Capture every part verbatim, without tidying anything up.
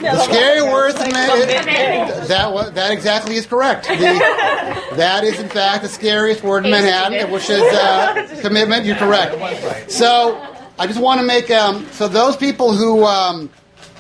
The scary word that that that exactly is correct. The, that is in fact the scariest word in Manhattan, which is uh, commitment. You're correct. So I just want to make um, so those people who um,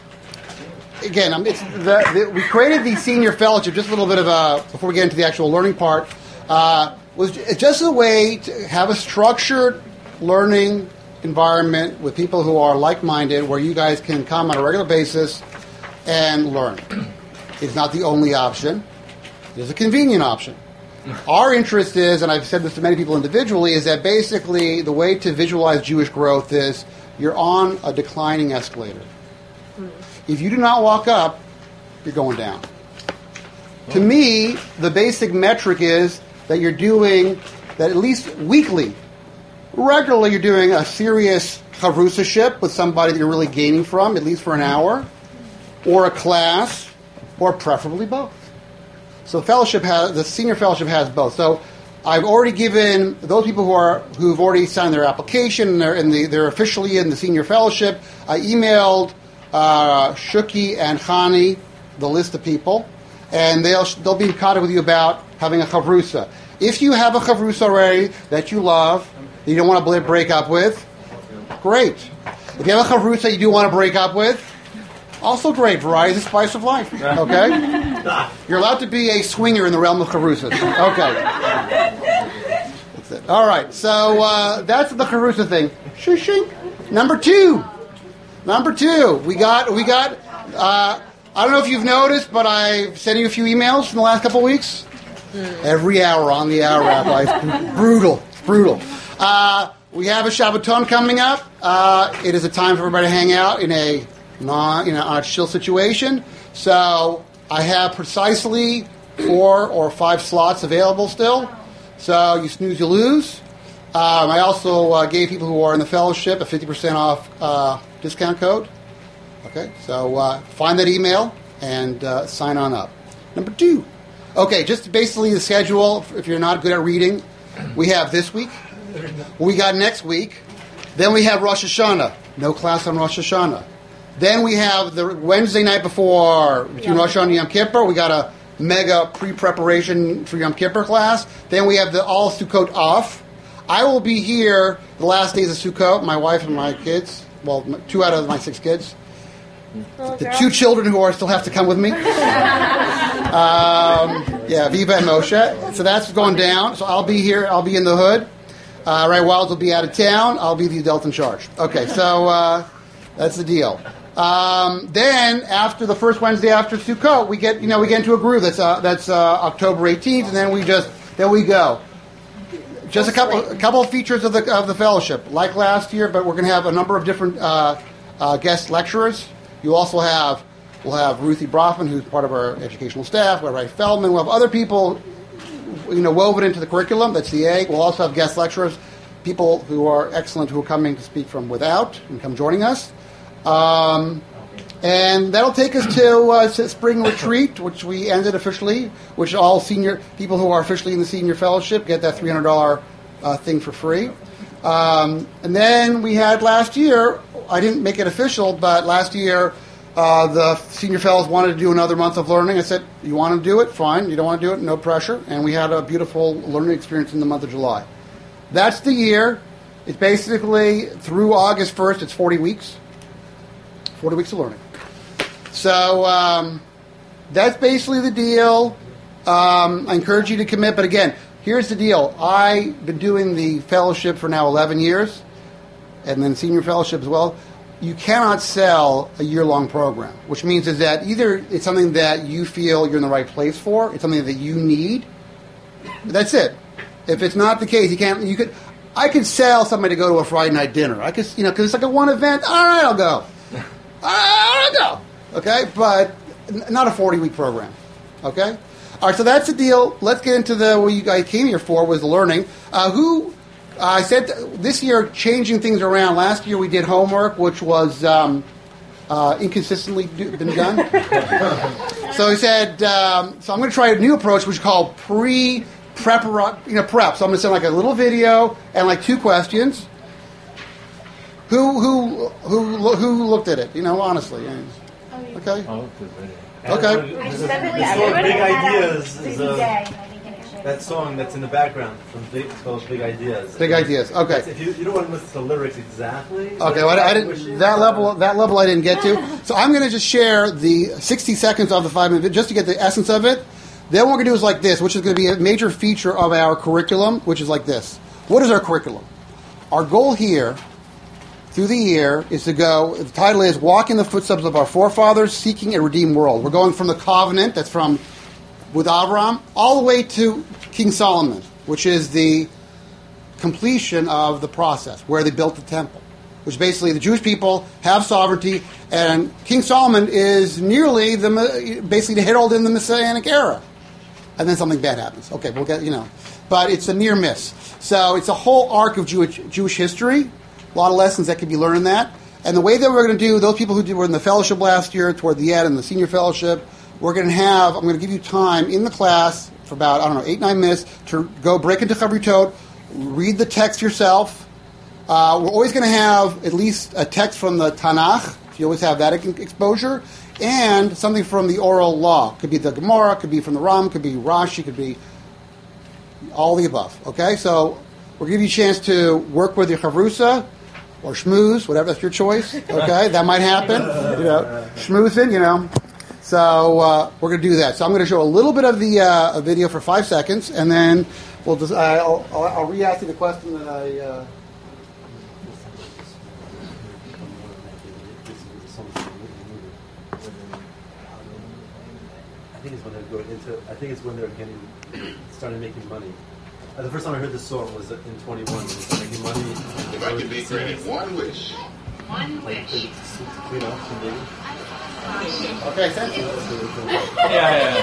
again, um, it's the, the, we created the senior fellowship. Just a little bit of a before we get into the actual learning part. Uh, was just a way to have a structured learning environment with people who are like-minded, where you guys can come on a regular basis and learn. It's not the only option. It's a convenient option. Our interest is, and I've said this to many people individually, is that basically the way to visualize Jewish growth is you're on a declining escalator. If you do not walk up, you're going down. To me, the basic metric is that you're doing, that at least weekly, regularly you're doing a serious chavrusa-ship with somebody that you're really gaining from, at least for an hour, or a class, or preferably both. So fellowship has, the senior fellowship has both. So I've already given those people who are who've already signed their application and they're in the they're officially in the senior fellowship. I emailed uh, Shuki and Chani the list of people, and they'll they'll be in contact with you about having a chavrusa. If you have a chavrusa already that you love, that you don't want to break up with, great. If you have a chavrusa you do want to break up with, also great. Variety is the spice of life. Okay? You're allowed to be a swinger in the realm of chavrusas. Okay. That's it. All right. So uh, that's the charusa thing. Shoo-shing. Number two. Number two. We got, we got, uh, I don't know if you've noticed, but I've sent you a few emails in the last couple of weeks. Every hour on the hour, Rabbi. It's brutal. It's brutal. Uh, we have a Shabbaton coming up. Uh, it is a time for everybody to hang out in a non, you know, on a chill situation. So I have precisely four or five slots available still. So you snooze, you lose. Um, I also uh, gave people who are in the fellowship a fifty percent off uh, discount code. Okay, so uh, find that email and uh, sign on up. Number two. Okay, just basically the schedule. If you're not good at reading, we have this week. We got next week. Then we have Rosh Hashanah. No class on Rosh Hashanah. Then we have the Wednesday night before, between Rosh Hashanah and Yom Kippur, we got a mega pre-preparation for Yom Kippur class. Then we have the all Sukkot off. I will be here the last days of Sukkot, my wife and my kids. Well, two out of my six kids. Oh, the two children who are still have to come with me. um, yeah, Viva and Moshe. So that's going down. So I'll be here. I'll be in the hood. Uh, Ray Wild will be out of town. I'll be the adult in charge. Okay, so uh, that's the deal. Um, then after the first Wednesday after Sukkot, we get you know we get into a groove. That's uh, that's uh, October eighteenth, and then we just then we go. Just a couple a couple of features of the of the fellowship, like last year, but we're going to have a number of different uh, uh, guest lecturers. You also have we'll have Ruthie Brofman, who's part of our educational staff. We'll have Ray Feldman. We'll have other people, you know, woven into the curriculum. That's the egg. We'll also have guest lecturers, people who are excellent, who are coming to speak from without and come joining us. Um, and that'll take us to uh, spring retreat, which we ended officially, which all senior people who are officially in the senior fellowship get that three hundred dollars uh, thing for free. Um, and then we had last year, I didn't make it official, but last year uh, the senior fellows wanted to do another month of learning. I said, you want to do it? Fine. You don't want to do it? No pressure. And we had a beautiful learning experience in the month of July. That's the year. It's basically through August first, it's forty weeks. forty weeks of learning. So um, that's basically the deal. Um, I encourage you to commit, but again, here's the deal. I've been doing the fellowship for now eleven years, and then senior fellowship as well. You cannot sell a year-long program, which means is that either it's something that you feel you're in the right place for, it's something that you need. That's it. If it's not the case, you can't. You could. I could sell somebody to go to a Friday night dinner. I could, you know, because it's like a one event. All right, I'll go. I'll go. Okay, but not a forty-week program. Okay? All right, so that's the deal. Let's get into the what you guys came here for, was the learning. Uh, who, uh, I said this year, changing things around. Last year we did homework, which was um, uh, inconsistently do, been done. So he said, um, so I'm going to try a new approach, which is called pre-prep, you know, prep. So I'm going to send like a little video and like two questions. Who who who who looked at it? You know, honestly. Oh Okay. Oh, Okay. I just The definitely song everybody Big had Ideas a is busy a- day. I think it should- That song that's in the background from Big, it's called Big Ideas. Big Ideas. Okay. That's- If you, you don't want to listen to the lyrics exactly. Okay, well, I didn't that level. That level I didn't get to. So I'm going to just share the sixty seconds of the five minute just to get the essence of it. Then what we're going to do is like this, which is going to be a major feature of our curriculum, which is like this. What is our curriculum? Our goal here, through the year, is to go. The title is "Walk in the Footsteps of Our Forefathers, Seeking a Redeemed World." We're going from the covenant that's from with Abraham all the way to King Solomon, which is the completion of the process where they built the temple, which basically the Jewish people have sovereignty, and King Solomon is nearly the basically the herald in the Messianic era, and then something bad happens. Okay, we'll get you know, but it's a near miss. So it's a whole arc of Jewish Jewish history, a lot of lessons that can be learned in that, and the way that we're going to do those people who were in the fellowship last year, toward the end, and the senior fellowship, we're going to have. I'm going to give you time in the class for about I don't know eight nine minutes to go break into Chavritot. Read the text yourself. Uh, we're always going to have at least a text from the Tanakh. You always have that exposure. And something from the oral law. Could be the Gemara, could be from the Ram, could be Rashi, could be all the above. Okay? So we'll give you a chance to work with your Chavrusa or Shmooze, whatever, that's your choice. Okay? That might happen. You know, Schmoozing, you know. So uh, we're going to do that. So I'm going to show a little bit of the uh, a video for five seconds, and then we'll just, I'll, I'll, I'll re-ask you the question that I... Uh, I think it's when they're going into. I think it's when they're getting started making money. Uh, the first time I heard this song was in twenty-one. When they started making money. If I could be granted one wish. One wish. You know, maybe. okay, thank you. Yeah, yeah.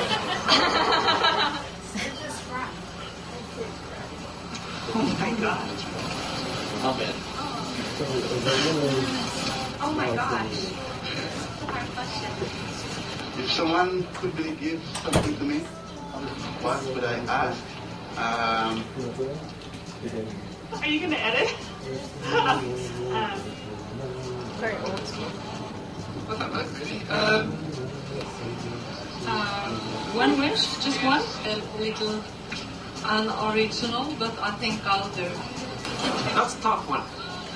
Oh my god. Amen. Oh my gosh. That's a hard question. If someone could really give something to me, what would I ask? Um, Are you going to edit? um, Very old school. what's that like, really? Um, Uh, one wish, just one, a little unoriginal, but I think I'll do. that's a tough one.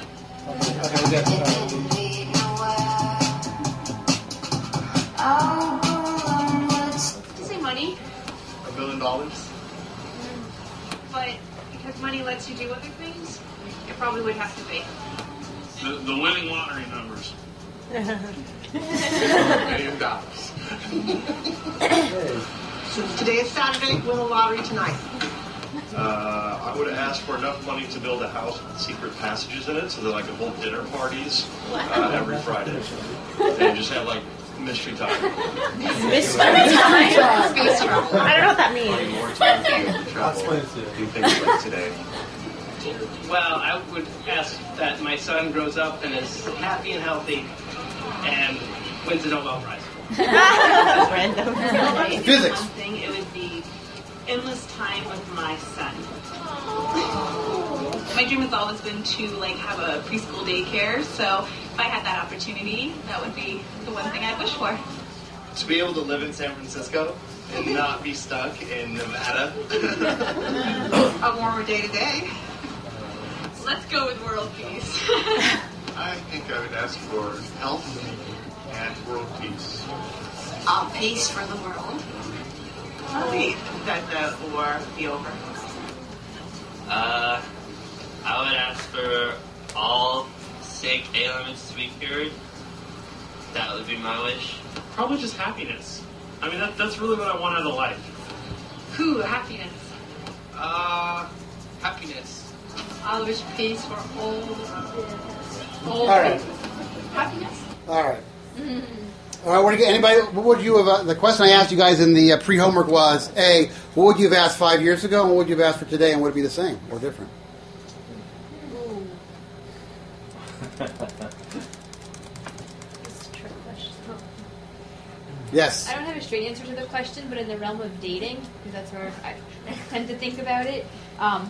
did you say money? A billion dollars? But because money lets you do other things, it probably would have to be. The, the winning lottery numbers. A million dollars. Today is Saturday. Win the lottery tonight. Uh, I would ask for enough money to build a house with secret passages in it so that I could hold dinner parties uh, every Friday. And just have like mystery time. Mystery time. Space travel. I don't know what that means. Plenty more time to be able to I'll travel explain and it to you. do things like today. Well, I would ask that my son grows up and is happy and healthy and wins a Nobel Prize. Random. Physics. Something, it would be endless time with my son. My dream has always been to like have a preschool daycare, so if I had that opportunity, that would be the one thing I'd wish for. To be able to live in San Francisco and not be stuck in Nevada. A warmer day today. Let's go with world peace. I think I would ask for health and world peace. Uh, peace for the world. Hopefully that the war be over. Uh, I would ask for all sick ailments to be cured. That would be my wish. Probably just happiness. I mean, that, that's really what I want out of life. Whew, happiness. Uh, happiness. I'll wish peace for all, all All right. Happiness? All right. All right. What do you, anybody? What would you have? Uh, the question I asked you guys in the uh, pre-homework was: A, what would you have asked five years ago, and what would you have asked for today, and would it be the same or different? It's a trick question. Yes. I don't have a straight answer to the question, but in the realm of dating, because that's where I tend to think about it, um,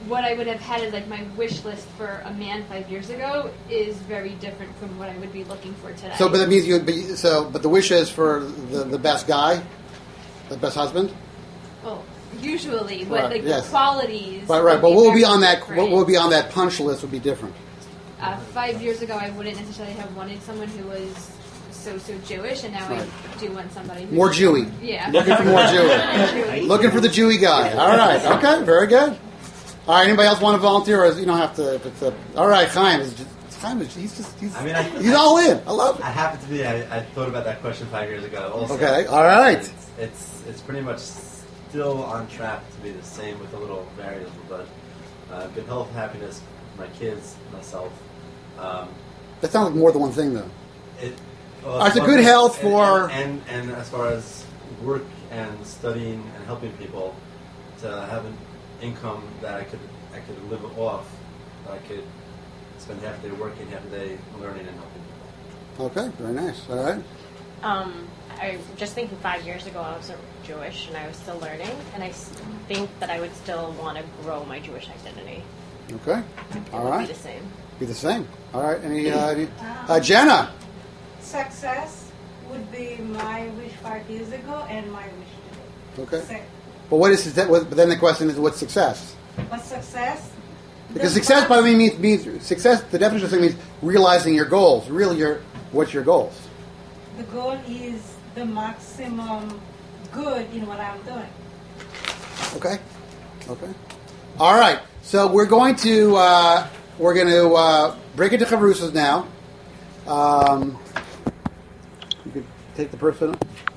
what I would have had as like my wish list for a man five years ago is very different from what I would be looking for today. So, but that means you would be so. But the wish is for the, the best guy, the best husband. Well, usually, but Right, like yes. the qualities. Right, right. would But be what would be very on that? different. What would be on that punch list would be different. Uh, five years ago, I wouldn't necessarily have wanted someone who was so so Jewish, and now Right. I do want somebody who's More Jewy. Yeah, Looking for more Jewy. Looking for the Jewy guy. All right. Okay. Very good. All right. Anybody else want to volunteer? Or is, you don't have to. If it's a, all right. Chaim is just. Chaim is. He's just. He's, I mean, I, he's all in. I love it. I happen to be. I, I thought about that question five years ago. Also. Okay, all right. It's, it's it's pretty much still on track to be the same with a little variable, but uh, good health, happiness, my kids, myself. Um, That sounds like more than one thing, though. It. All right, so good health and, for- and, and and as far as work and studying and helping people, to have an income that I could I could live off, that I could spend half the day working, half the day learning and helping people. Okay. Very nice. All right. Um, I was just thinking five years ago I wasn't Jewish and I was still learning, and I s- think that I would still want to grow my Jewish identity. Okay. It All would right. be the same. Be the same. All right. Any? Uh, any uh, Jenna. Success would be my wish five years ago and my wish today. Okay. Se- But what is that? But then the question is, what's success? But success? Because the success, first- by the way, means, means success. The definition of success means realizing your goals. Really, your what's your goals? The goal is the maximum good in what I'm doing. Okay. Okay. All right. So we're going to uh, we're going to uh, break into chavrusas now. Um, you could take the person.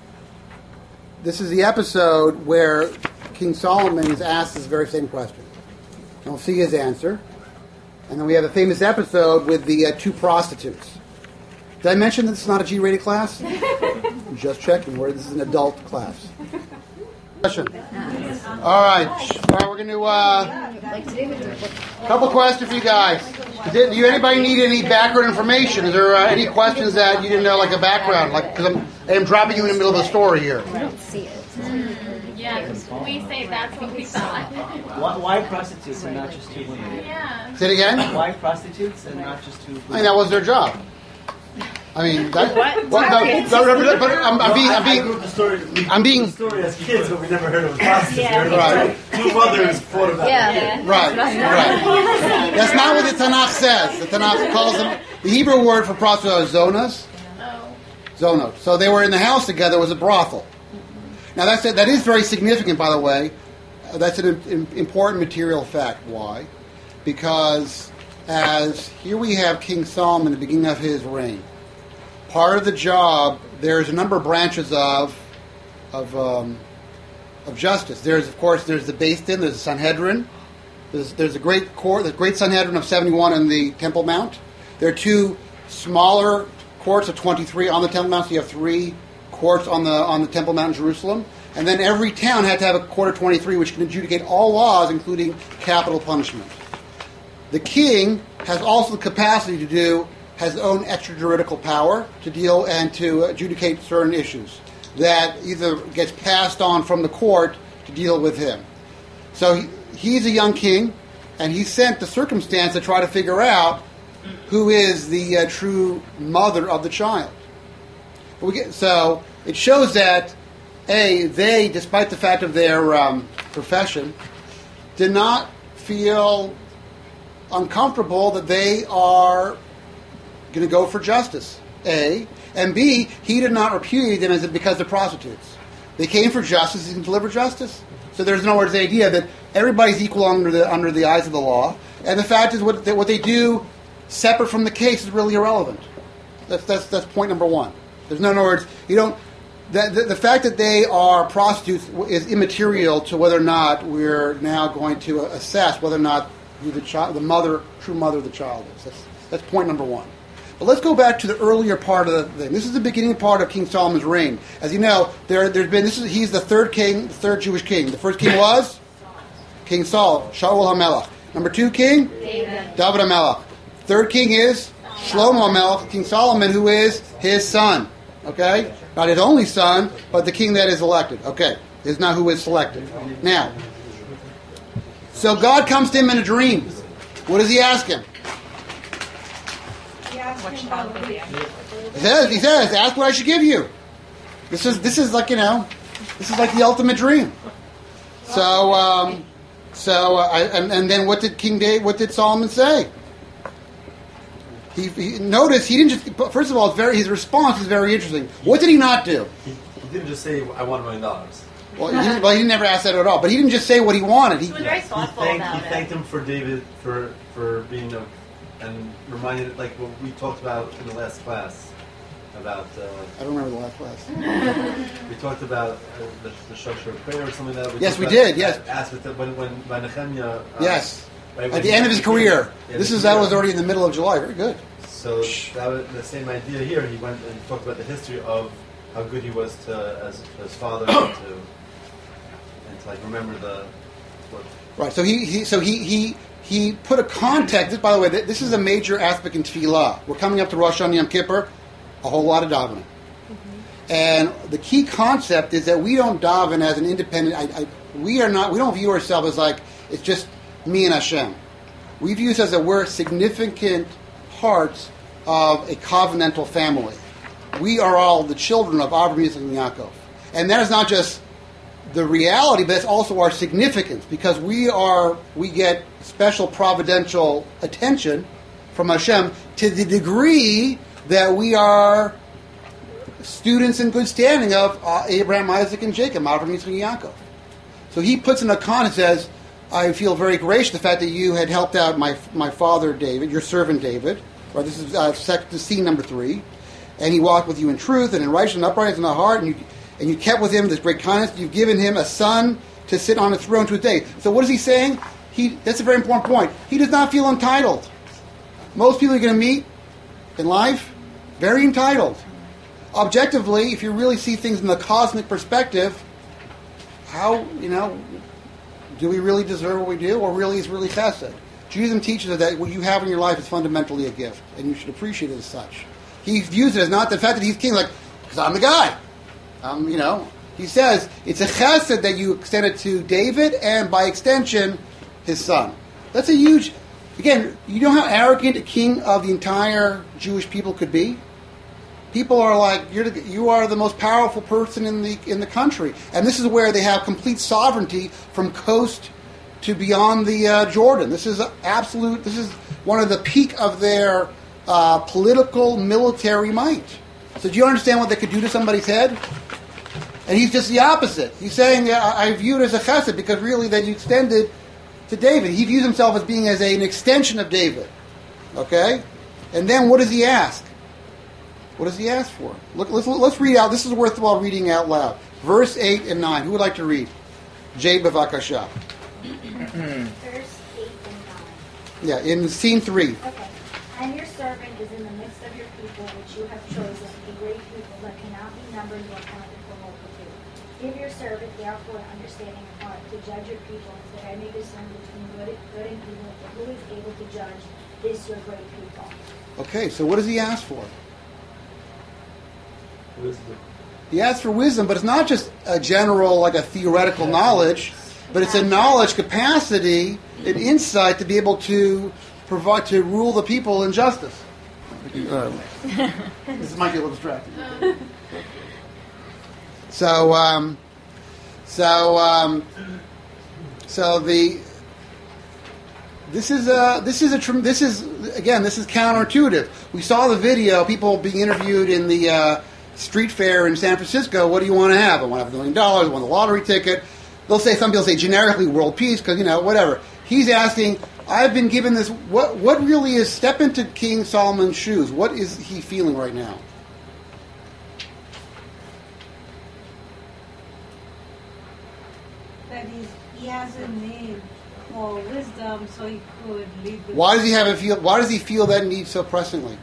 This is the episode where King Solomon is asked this very same question. And we'll see his answer. And then we have a famous episode with the uh, two prostitutes. Did I mention that this is not a G-rated class? Just checking. Where this is an adult class. Question. All right. All right. We're going to. Uh, a couple questions for you guys. Did, do you anybody need any background information? Is there uh, any questions that you didn't know, like a background, like because I'm, I'm dropping you in the middle of a story here. I don't see it. Yeah, we say that's what we thought. Why, why prostitutes and not just two women? Yeah. Say it again. Why prostitutes and not just two women? I mean, that was their job. I mean, that, What? well, no, no, no, but I'm, I'm being, I'm I grew being, up the story. We I'm being- grew up the story as kids, but we never heard of a prostitute. Yeah. We heard Right. of two mothers fought about Yeah. it. right, right. That's not what the Tanakh says. The Tanakh calls them, the Hebrew word for prostitute is zonas. Zonos. So they were in the house together. It was a brothel. Now that's that is very significant, by the way. Uh, That's an im- important material fact. Why? Because as here we have King Solomon at the beginning of his reign. Part of the job, there's a number of branches of of um, of justice. There's of course there's the Beis Din, there's the Sanhedrin. There's there's a great court, the great Sanhedrin of seventy-one on the Temple Mount. There are two smaller courts of twenty-three on the Temple Mount. So you have three courts on the on the Temple Mount in Jerusalem. And then every town had to have a court of twenty-three, which can adjudicate all laws, including capital punishment. The king has also the capacity to do, has his own extrajuridical power to deal and to adjudicate certain issues that either gets passed on from the court to deal with him. So he, he's a young king, and he's sent the circumstance to try to figure out who is the uh, true mother of the child. But we get, so it shows that, A, they, despite the fact of their um, profession, did not feel uncomfortable that they are going to go for justice, A. And B, he did not repudiate them as because they're prostitutes. They came for justice, he can deliver justice. So there's no words the idea that everybody's equal under the under the eyes of the law. And the fact is what that what they do separate from the case is really irrelevant. That's that's that's point number one. There's no, in other words, you don't the, the, the fact that they are prostitutes is immaterial to whether or not we're now going to assess whether or not who the child, the mother, true mother of the child is. That's, that's point number one. But let's go back to the earlier part of the thing. This is the beginning part of King Solomon's reign. As you know, there, there's been this is he's the third king, the third Jewish king. The first king was King Saul, Shaul HaMelech. Number two king, David, David HaMelech. Third king is Shlomo HaMelech, King Solomon, who is his son. Okay, not his only son, but the king that is elected. Okay, is not who is selected. Now, So God comes to him in a dream. What does he ask him? He asked him about the He says, he says, ask what I should give you. This is this is like, you know, this is like the ultimate dream. So, um, so, uh, I, and, and then what did King David, what did Solomon say? He, he notice he didn't just. First of all, it's very his response is very interesting. What did he not do? He, he didn't just say, "I want a million dollars." Well, he didn't, well, he never asked that at all. But he didn't just say what he wanted. He, He was very He thoughtful thanked, about he it. thanked him for David for for being a, and reminded like what we talked about in the last class about. Uh, I don't remember the last class. we talked about uh, the, the structure of prayer or something like that. We Yes, talked we about did, yes. that aspect of when when by Nehemiah. Uh, Yes. right, when At the he end of his became- career. yeah, This the is that career. was already in the middle of July. Very good. So that was the same idea here. He went and talked about the history of how good he was to as his father and to and to like remember the what. Right. So he, he so he he he put a context. By the way, this is a major aspect in Tefillah. We're coming up to Rosh Hashanah Yom Kippur, a whole lot of davening, mm-hmm. and the key concept is that we don't daven as an independent. I, I, we are not. We don't view ourselves as like it's just me and Hashem. We view us as that we're significant parts of a covenantal family. We are all the children of Abraham, Yitzchak, and Yaakov, and that is not just the reality, but it's also our significance, because we are we get special providential attention from Hashem to the degree that we are students in good standing of uh, Abraham, Isaac, and Jacob, Abraham, Yitzchak, and Yaakov. So he puts in a con and says, I feel very gracious the fact that you had helped out my my father David, your servant David. Right, this is uh, sec- scene number three. And he walked with you in truth and in righteousness and uprightness in the heart, and you and you kept with him this great kindness. You've given him a son to sit on a throne to his day. So what is he saying? He that's a very important point. He does not feel entitled. Most people you're going to meet in life, very entitled. Objectively, if you really see things in the cosmic perspective, how, you know, do we really deserve what we do, or really is really chesed? Judaism teaches us that what you have in your life is fundamentally a gift, and you should appreciate it as such. He views it as not the fact that he's king, like, because I'm the guy. Um, you know, he says it's a chesed that you extend it to David, and by extension, his son. That's a huge. Again, you know how arrogant a king of the entire Jewish people could be. People are like, you're the, you are the most powerful person in the in the country, and this is where they have complete sovereignty from coast to beyond the uh, Jordan. This is absolute. This is one of the peak of their uh, political, military might. So do you understand what they could do to somebody's head? And he's just the opposite. He's saying, I, I view it as a chesed because really that you extended to David. He views himself as being as a, an extension of David. Okay? And then what does he ask? What does he ask for? Look, let's, let's read out. This is worthwhile reading out loud. Verse eight and nine. Who would like to read? Jay Bavakasha. Verse eight and nine. Yeah, in scene three. Okay. And your servant is in the midst of your people, which you have chosen, a great people that cannot be numbered nor counted for multitude. Give your servant, therefore, an understanding of heart to judge your people, so that I may discern between good, good and evil, and who is able to judge this your great people. Okay, so what does he ask for? Wisdom. He asks for wisdom, but it's not just a general, like a theoretical knowledge, but it's a knowledge capacity, an insight to be able to provide, to rule the people in justice. Uh, this might be a little distracting. So, um, so, um, so the this is a this is a tr- this is again this is counterintuitive. We saw the video, people being interviewed in the uh, street fair in San Francisco. What do you want to have? I want to have a million dollars. I want a lottery ticket. They'll say, some people say generically world peace because, you know, whatever. He's asking, I've been given this, what what really is, step into King Solomon's shoes. What is he feeling right now? That is, he has a need for wisdom so he could lead the Why does he have a feel, why does he feel that need so pressingly?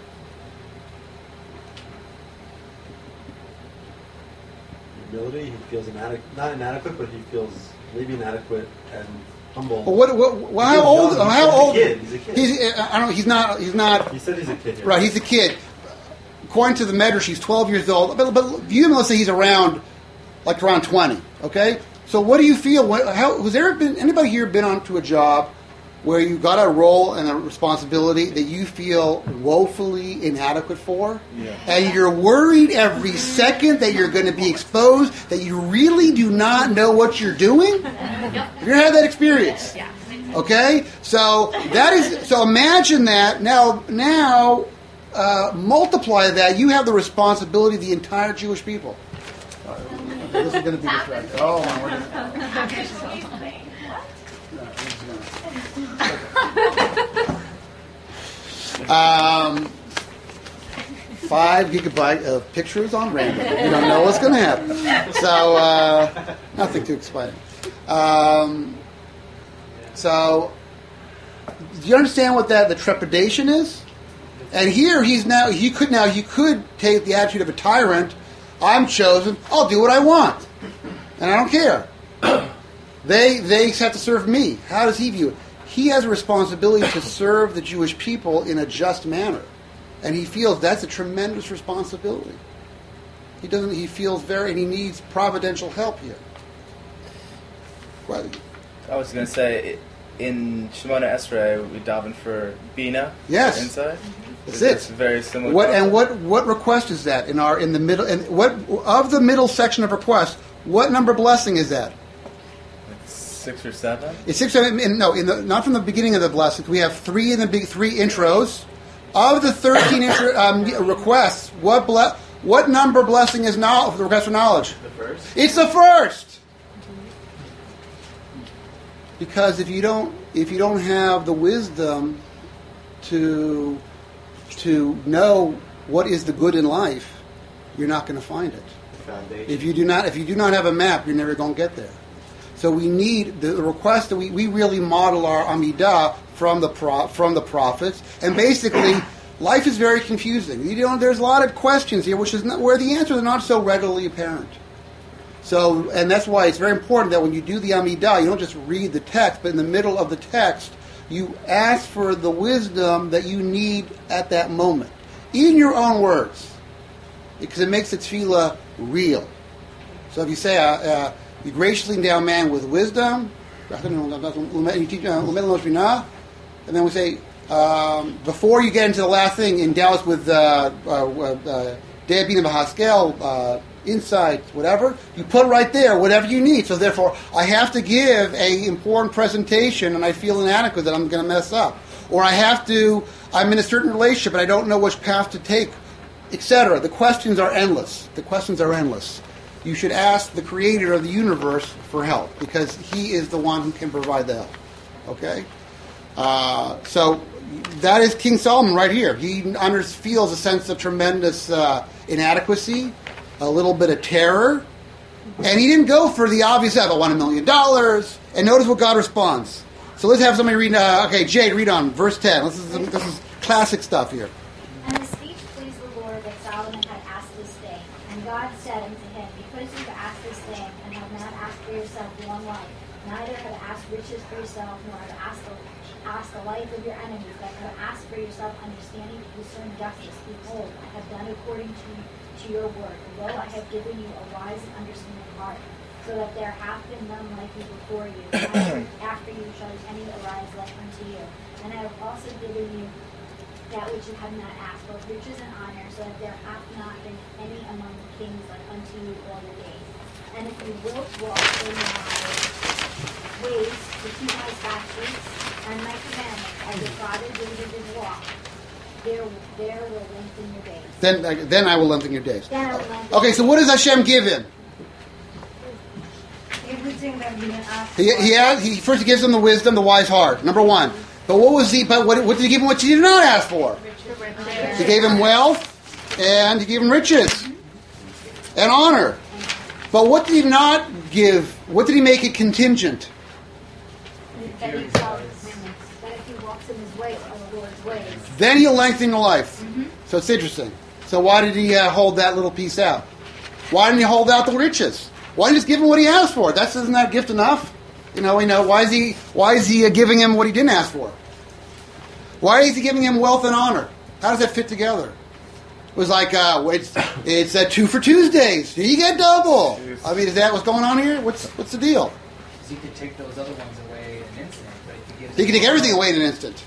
Humility. He feels inadequate, not inadequate, but he feels maybe inadequate and humble. Well, what, what, well, how He's old? young. How he's old? A kid. He's a kid. He's, I don't know. He's not. He's not. He said he's a kid. Yeah. Right. He's a kid. According to the Medrash, he's twelve years old. But, but view him. Let's say he's around, like around twenty. Okay. So what do you feel? What, how, has there ever been anybody here been onto a job where you got a role and a responsibility that you feel woefully inadequate for? Yeah. And you're worried every second that you're going to be exposed, that you really do not know what you're doing? Have you ever had that experience? Yeah. Okay? So that is so imagine that. Now now uh, multiply that. You have the responsibility of the entire Jewish people. Uh, this is going to be distracting. Oh, my word. Um, five gigabyte of pictures on random. You don't know what's going to happen. So, uh, nothing too exciting. Um, so, do you understand what that the trepidation is? And here he's now he could now he could take the attitude of a tyrant. I'm chosen. I'll do what I want, and I don't care. They they have to serve me. How does he view it? He has a responsibility to serve the Jewish people in a just manner. And he feels that's a tremendous responsibility. He doesn't. He feels very, and he needs providential help here. Well, I was going to say, in Shemona Esrei, we daven for Bina. Yes. For insight. That's It's- it. It's very similar. What concept. and what what request is that in our in the middle? And what of the middle section of request? What number blessing is that? Six or seven? It's six. In, in, no, in the not from the beginning of the blessing. We have three in the big three intros. Of the thirteen intro, um, requests, what ble- what number blessing is now the request for knowledge? The first. It's the first. Because if you don't if you don't have the wisdom to to know what is the good in life, you're not going to find it. If you do not if you do not have a map, you're never going to get there. So we need the, the request that we, we really model our Amidah from the pro, from the prophets, and basically life is very confusing. You know, there's a lot of questions here, which is not, where the answers are not so readily apparent. So, and that's why it's very important that when you do the Amidah, you don't just read the text, but in the middle of the text, you ask for the wisdom that you need at that moment, in your own words, because it makes the tefillah real. So if you say, uh, uh, "You graciously endow man with wisdom," and then we say, um, before you get into the last thing, endow us with uh, uh, uh, Dea Bina B'Haskel, uh, insights, whatever. You put right there whatever you need. So therefore, I have to give a important presentation, and I feel inadequate that I'm going to mess up, or I have to. I'm in a certain relationship, and I don't know which path to take, et cetera. The questions are endless. The questions are endless. You should ask the creator of the universe for help, because he is the one who can provide the help. Okay? Uh, so that is King Solomon right here. He under, feels a sense of tremendous uh, inadequacy, a little bit of terror, and he didn't go for the obvious, I want a million dollars. And notice what God responds. So let's have somebody read, uh, okay, Jade, read on, verse ten. This is, this is classic stuff here. And the speech pleased the Lord that Solomon had asked this thing. And God said unto him, because you have asked this thing, and have not asked for yourself long life, neither have asked riches for yourself, nor have asked the, asked the life of your enemies, but have asked for yourself understanding to discern justice. Behold, I have done according to, to your word. Lo, I have given you a wise and understanding heart, so that there hath been none like you before you. After, after you shall any arise like unto you. And I have also given you that which you have not asked, both riches and honor, so that there hath not been any among the kings like unto you all your days. And if you wilt walk in my ways to keep my statutes and my commandments, as your father David did walk, there, there will lengthen your days. Then, uh, then I will lengthen your days. Then I will lengthen Okay, so what does Hashem give him? Everything that we ask He, he, has, he first he gives him the wisdom, the wise heart. Number one. But what was he? But what, what did he give him? What he did not ask for? He gave him wealth, and he gave him riches and honor. But what did he not give? What did he make it contingent? that he follows, that if he walks in his ways, are the Lord's ways. Then he'll lengthen your life. So it's interesting. So why did he uh, hold that little piece out? Why didn't he hold out the riches? Why didn't he just give him what he asked for? That's isn't that gift enough? You know, we know why is he why is he uh, giving him what he didn't ask for? Why is he giving him wealth and honor? How does that fit together? was like, uh, it's it's uh, two for Tuesdays. So you get double. I mean, is that what's going on here? What's what's the deal? Because you could take those other ones away in an instant, but if you give He can take everything away in an instant.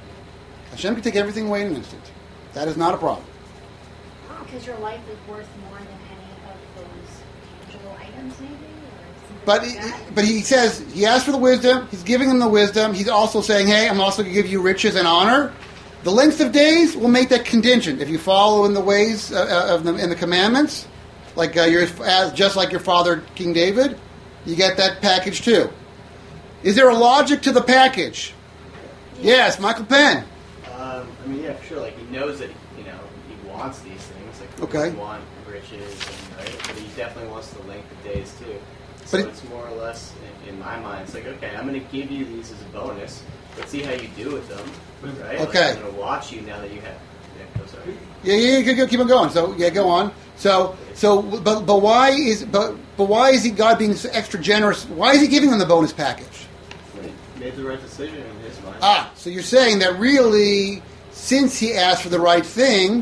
Hashem can take everything away in an instant. That is not a problem. Because your life is worth more than any of those tangible items, maybe? Or But something he, like that? but he says he asked for the wisdom. He's giving them the wisdom. He's also saying, "Hey, I'm also going to give you riches and honor." The length of days will make that contingent. If you follow in the ways uh, of the in the commandments, like uh, you're as just like your father King David, you get that package too. Is there a logic to the package? Yes, Michael Penn. Um, I mean, yeah, for sure. Like he knows that you know he wants these things. Like he Okay. doesn't want riches, and, right? But he definitely wants the length of days too. But So it- it's more or less in, in my mind. It's like, okay, I'm going to give you these as a bonus. Let's see how you do with them, right? Like, Okay. I'm going to watch you now that you have. Yeah, go sorry. Yeah, yeah, yeah, go- keep on going. So yeah, go on. So so but but why is but but why is he God being so extra generous? Why is he giving them the bonus package? He made the right decision in his mind. Ah, so you're saying that really, since he asked for the right thing,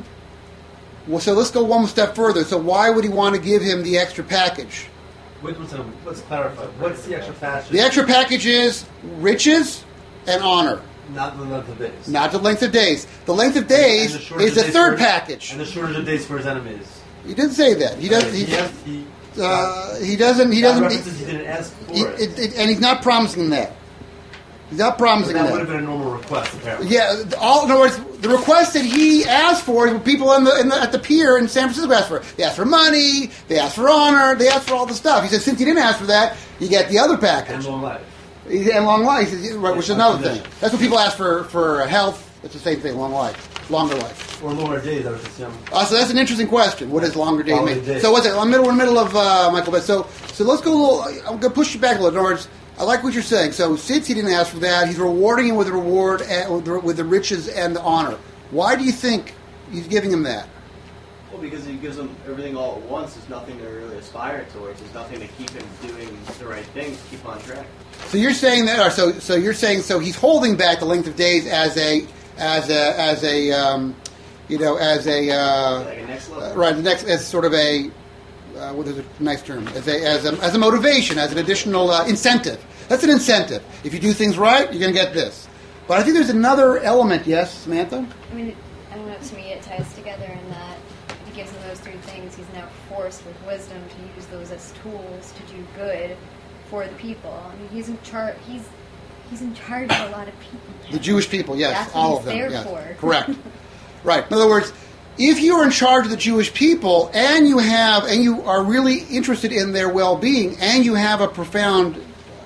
well, so let's go one step further. So why would he want to give him the extra package? Wait, wait, wait, let's clarify. What's the extra package? The extra package is riches and honor, Not the length of days. not the length of days. The length of days And the shortage is the of days third for- package. And the shortage of days for his enemies. He didn't say that. He doesn't. He, Yes, he. uh, he doesn't. He God doesn't. references he didn't ask for he- it. it- it- and he's not promising that. He's not But promising that that. would have been a normal request, apparently. Yeah, all in other words, the request that he asked for is what people in the, in the, at the pier in San Francisco asked for. They asked for money, they asked for honor, they asked for all the stuff. He said, since you didn't ask for that, you get the other package. And long life. He- And long life, He says, right, which is Yeah, another condition. thing. That's what people ask for for health. It's the same thing, long life, longer life. Or longer days, I was just young. Uh, so that's an interesting question. What does longer days Longer mean? days. So what's it? I'm middle, we're in the middle of uh, Michael. But so so let's go a little. I'm going to push you back a little. In other words, I like what you're saying. So since he didn't ask for that, he's rewarding him with the reward and with the, with the riches and the honor. Why do you think he's giving him that? Well, because he gives them everything all at once. There's nothing to really aspire towards. There's nothing to keep him doing the right things, to keep on track. So you're saying that, or so so you're saying so he's holding back the length of days as a as a as a um, you know as a uh, Like a next level. uh, right the next as sort of a uh, what is a nice term as a as a as a motivation, as an additional uh, incentive. That's an incentive. If you do things right, you're going to get this. But I think there's another element. Yes, Samantha. I mean, I don't know, to me it ties together in that he gives him those three things. He's now forced with wisdom to use those as tools to do good for the people. I mean, he's in charge. He's he's in charge of a lot of people. The Jewish people, yes, That's what all he's of them. there yes. for. Correct. Right. In other words, if you are in charge of the Jewish people and you have and you are really interested in their well-being and you have a profound,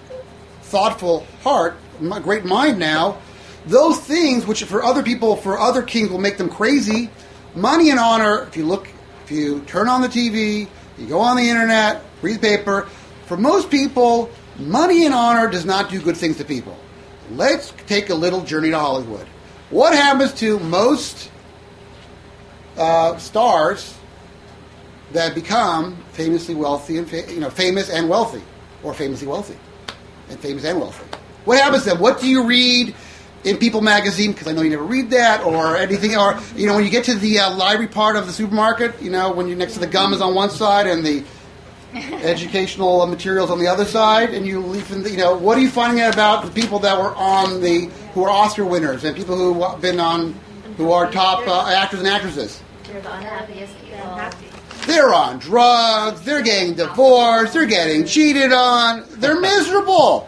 thoughtful heart, a great mind now, those things which for other people, for other kings, will make them crazy. Money and honor. If you look, if you turn on the T V, you go on the internet, read the paper. For most people, money and honor does not do good things to people. Let's take a little journey to Hollywood. What happens to most uh, stars that become famously wealthy and fa- you know famous and wealthy, or famously wealthy and famous and wealthy? What happens to them? What do you read in People magazine? Because I know you never read that, or anything, or you know when you get to the uh, library part of the supermarket, you know when you're next to the gum is on one side and the educational materials on the other side, and you leave in the, you know what are you finding out about the people that were on the who are Oscar winners and people who have been on who are top uh, actors and actresses? They're the unhappiest people. They're on drugs, they're getting divorced, they're getting cheated on, they're miserable.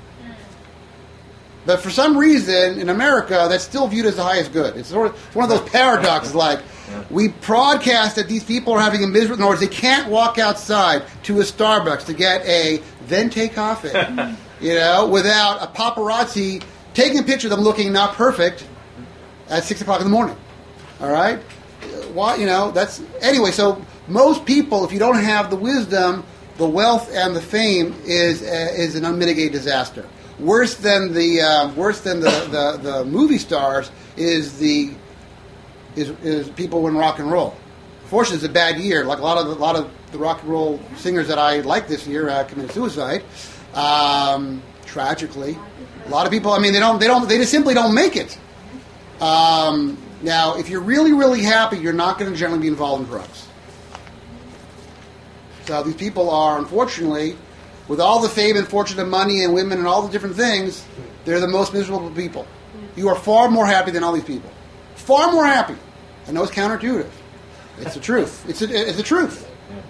But for some reason in America, that's still viewed as the highest good. It's sort of it's one of those paradoxes. Like we broadcast that these people are having a miserable. In other words, they can't walk outside to a Starbucks to get a venti coffee, you know, without a paparazzi taking a picture of them looking not perfect at six o'clock in the morning. All right, why? You know, that's anyway. So most people, if you don't have the wisdom, the wealth, and the fame, is uh, is an unmitigated disaster. Worse than the uh, worse than the, the, the movie stars is the is, is people in rock and roll. Fortunately, it's a bad year. Like a lot of the, a lot of the rock and roll singers that I like this year uh, committed suicide. Um, tragically, a lot of people. I mean, they don't. They don't. They just simply don't make it. Um, Now, if you're really, really happy, you're not going to generally be involved in drugs. So these people are, unfortunately, with all the fame and fortune and money and women and all the different things, they're the most miserable people. You are far more happy than all these people. Far more happy. I know it's counterintuitive. It's the truth. It's, a, it's the truth.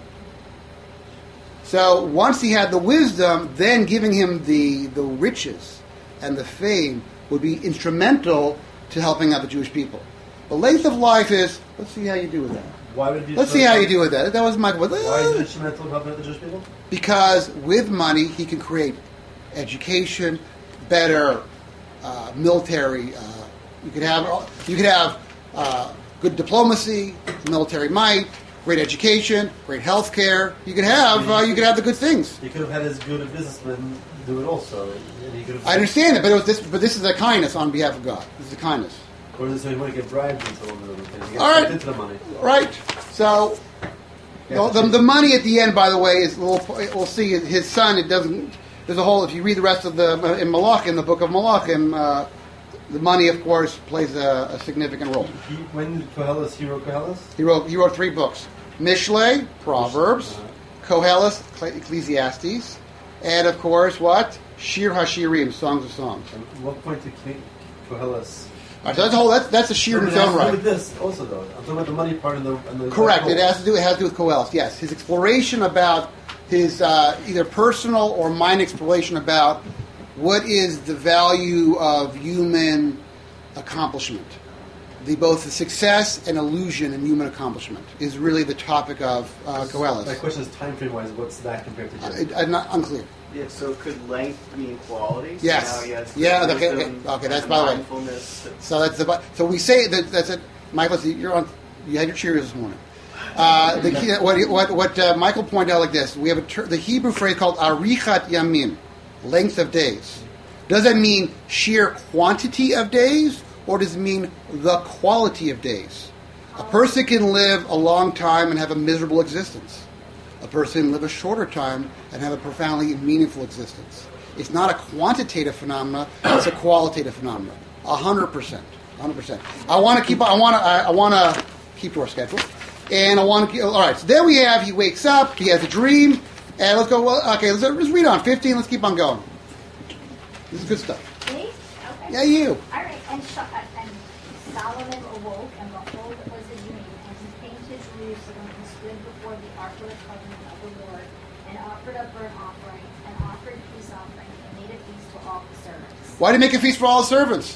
So once he had the wisdom, then giving him the, the riches and the fame would be instrumental to helping out the Jewish people. The length of life is, let's see how you do with that. Why would it be Let's see how you do with that. That was my... Why is it instrumental in helping out the Jewish people? Because with money, he can create education, better uh, military. Uh, you could have you could have uh, good diplomacy, military might, great education, great health care. You could have uh, you could have the good things. You could have had as good a businessman do it also. And he could have I understand it, but it was this. But this is a kindness on behalf of God. This is a kindness. Or is it so you want to get bribed into one of those things? You get All right. into the money. Right. So the, the, the money at the end, by the way, is we'll, we'll see his son. It doesn't. There's a whole. If you read the rest of the in Malach, in the book of Malachim, uh, the money, of course, plays a, a significant role. He, when did Koheles, he wrote Koheles? He wrote. He wrote three books: Mishlei, Proverbs, Koheles, Ecclesiastes, and of course, what? Shir HaShirim, Songs of Songs. At what point did Koheles? All right, so that's a whole. That's, that's a shir in its own right. With this also, though, I'm talking about the money part and the. And the Correct. It has to do. It has to do with Koheles. Yes, his exploration about his uh, either personal or mind exploration about what is the value of human accomplishment, the both the success and illusion in human accomplishment is really the topic of uh, Koheles. My question is, time frame wise, what's that compared to? Uh, it, uh, not unclear. Yeah, so could length mean quality? So Yes. now he has Yeah. the Okay. Okay. wisdom Okay. That's and by the way. mindfulness. So that's the. So we say that. That's it. Michael, you're on. You had your Cheerios this morning. Uh, the, what what what uh, Michael pointed out like this. We have a ter- the Hebrew phrase called arichat yamim, length of days. Does that mean sheer quantity of days, or does it mean the quality of days? A person can live a long time and have a miserable existence. A person can live a shorter time and have a profoundly meaningful existence. It's not a quantitative phenomenon; it's a qualitative phenomenon. A hundred percent, hundred percent. I want to keep. I want to. I, I want to keep to our schedule, and I want to. All right. So then we have. He wakes up. He has a dream, and let's go. Well, okay. Let's, let's read on. Fifteen. Let's keep on going. This is good stuff. Me? Okay. Yeah, you. All right. And, Sh- and Solomon awoke, and behold, it was a dream. And he came to Jerusalem and stood before the ark of the covenant of the Lord, and offered up burnt offering, and offered peace offering, and made a feast to all the servants. Why did he make a feast for all the servants?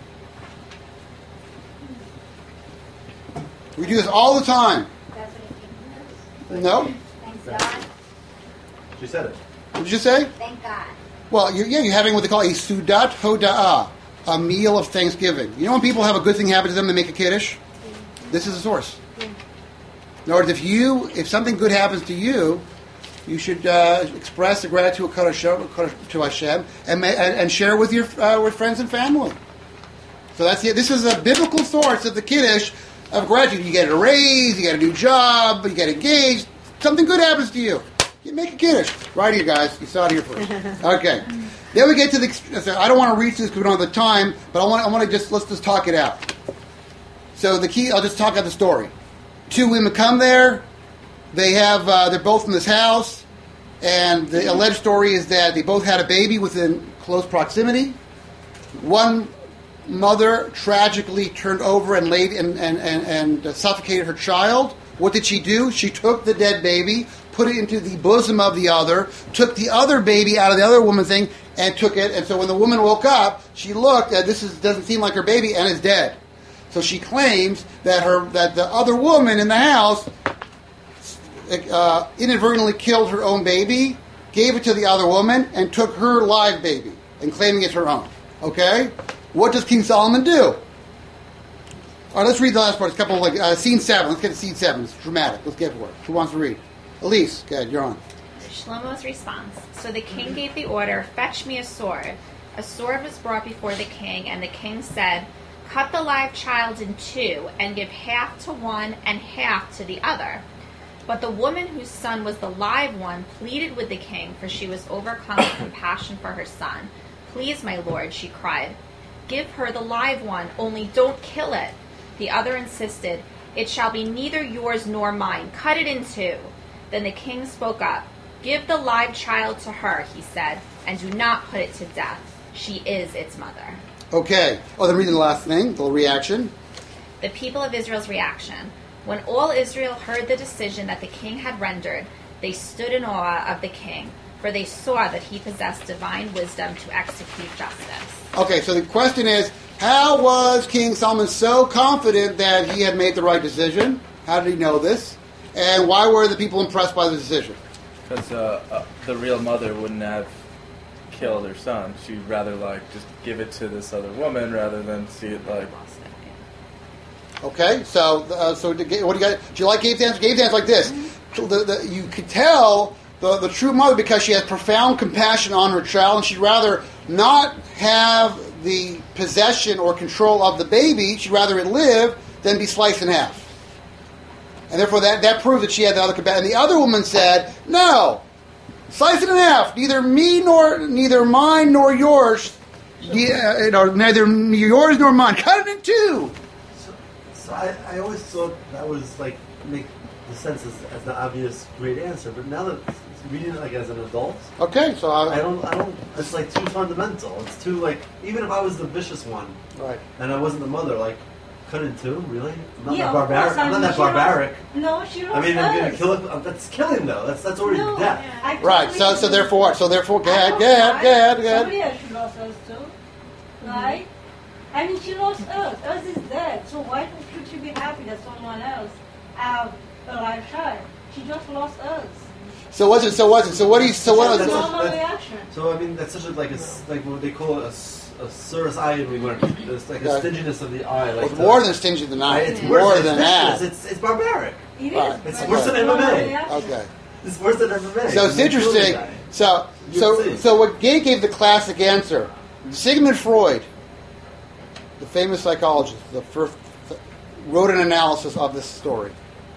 We do this all the time. That's what it No? Thanks God. She said it. What did you say? Thank God. Well, you're, yeah, you're having what they call a sudat hoda'ah, a meal of thanksgiving. You know when people have a good thing happen to them, they make a kiddush? This is the source. In other words, if you, if something good happens to you, you should uh, express the gratitude to Hashem and, and, and share it with your uh, with friends and family. So that's the, this is a biblical source of the kiddush of gratitude. You get a raise, you get a new job, you get engaged, something good happens to you. You make a kiddush. Right here, guys. You saw it here first. Okay. Then we get to the... So I don't want to reach this because we don't have the time, but I want, I want to just... Let's just talk it out. So the key... I'll just talk out the story. Two women come there. They have... Uh, they're both in this house. And the alleged story is that they both had a baby within close proximity. One mother tragically turned over and laid and, and, and, and suffocated her child. What did she do? She took the dead baby, put it into the bosom of the other, took the other baby out of the other woman's thing, and took it. And so when the woman woke up, she looked, and this is, doesn't seem like her baby, and is dead. So she claims that her that the other woman in the house uh, inadvertently killed her own baby, gave it to the other woman, and took her live baby, and claiming it's her own. Okay? What does King Solomon do? All right, let's read the last part. It's a couple of, like, uh, scene seven. Let's get to scene seven. It's dramatic. Let's get to it. Who wants to read? Elise, go ahead. You're on. Shlomo's response. So the king gave the order, fetch me a sword. A sword was brought before the king, and the king said, cut the live child in two, and give half to one and half to the other. But the woman whose son was the live one pleaded with the king, for she was overcome with compassion for her son. Please, my lord, she cried, give her the live one, only don't kill it. The other insisted, "It shall be neither yours nor mine. Cut it in two." Then the king spoke up. "Give the live child to her," he said, "and do not put it to death. She is its mother." Okay. Oh, then reading the last thing, the reaction. The people of Israel's reaction. When all Israel heard the decision that the king had rendered, they stood in awe of the king, for they saw that he possessed divine wisdom to execute justice. Okay, so the question is, how was King Solomon so confident that he had made the right decision? How did he know this? And why were the people impressed by the decision? Because uh, uh, the real mother wouldn't have killed her son. She'd rather like just give it to this other woman rather than see it like. Okay, so uh, so to get, what do you got? Do you like Gabe's answer? Gabe's answer like this: the, the, you could tell the the true mother because she has profound compassion on her child, and she'd rather not have the possession or control of the baby. She'd rather it live than be sliced in half. And therefore, that, that proves that she had the other compassion. And the other woman said, "No, slice it in half. Neither me nor neither mine nor yours, yeah, you know, neither yours nor mine. Cut it in two." So, so I, I always thought that was like make the sense as, as the obvious great answer, but now that reading it like as an adult, okay, so I, I don't, I don't. It's like too fundamental. It's too like even if I was the vicious one, right, and I wasn't the mother, like. Cut in two, really? I'm not Yeah, that of barbaric. course, I I'm not mean, that she lost- barbaric. No, she lost I mean, I'm gonna us. kill it. That's killing, though. That's that's already No, death. I Right. So so therefore so therefore, go ahead, I go ahead, go ahead, go Somebody ahead. else should lost us too, right? I mean, she lost us. Us is dead. So why should she be happy that someone else have a live child? She just lost us. So what's it? So what's it? So what do you? So what? It's a Was normal it? reaction. So I mean, that's such a like a s- like what they call it a, s- a surus eye. We learned it's like a Okay. stinginess of the eye. Like It's the- more than stingy than Right, that. It's It's worse more it's than vicious. that. It's it's barbaric. It Right. is. It's worse than M M A. Okay. It's worse than M M A. So it's You kill the interesting. guy. So You so see. so what Gabe gave the classic answer. Sigmund Freud, the famous psychologist, the first wrote an analysis of this story.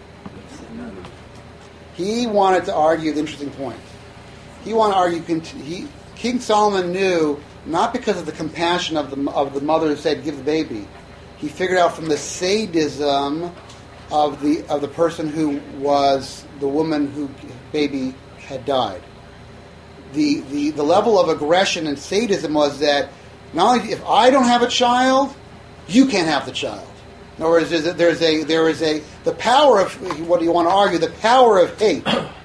He wanted to argue the interesting point. He wanted to argue cont- he King Solomon knew not because of the compassion of the of the mother who said give the baby. He figured out from the sadism of the of the person who was the woman who baby had died. The the the level of aggression and sadism was that not only if I don't have a child, you can't have the child. In other words, there's a, there's a there is a the power of what do you want to argue? The power of hate